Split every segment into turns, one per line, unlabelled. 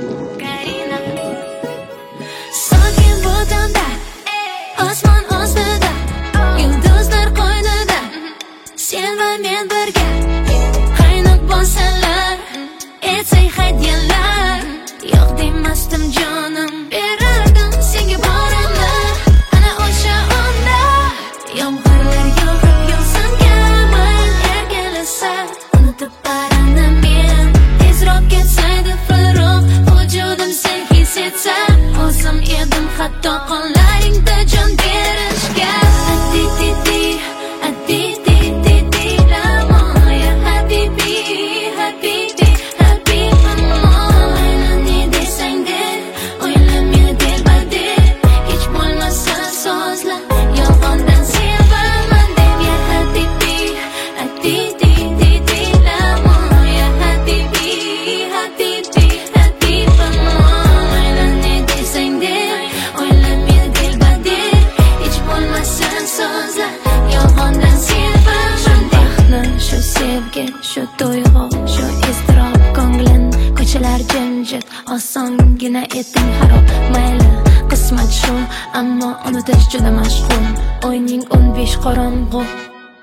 Sokin bu tunda, osmon ostida, yulduzlar qo'ynida, sen va men birga qaynoq bo'lsalar, etsay hadyalar, yo'q demasdim jonim, berardim senga borimni. Ana o'sha onda yomg'irlar yog'ib yog'sam kaman erkalasa, unutib barani men tezroq ketsaydi filroq, vujudim sen his etsa, o'zim edim hatto qo'llaringda jon berishga. Addi-di-di, addi-di-di-di, lamo ya habibi, habibi, habibimo. Aynan ne desang de, o'ylamay delbade, hech bo'lmasa so'zla, yolg'ondan sevaman deb. Ya habibi, addi-di-di-di, lamo ya habibi, habibi, habibimo. Aynan ne desang de, o'ylamay delbade, hech bo'lmasa so'zla, yolg'ondan sevaman deb. Shu sevgi, shu tuyg'u, shu iztirob, ko'nglim ko'chalar jimjit, osongina eting harob. Mayli qismat shu, ammo unutish juda mashg'ul. O'yning 15 qorong'u,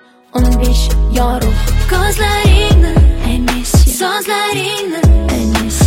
15 yorug'. Ko'zlaringni, I miss you, so'zlaringni, I miss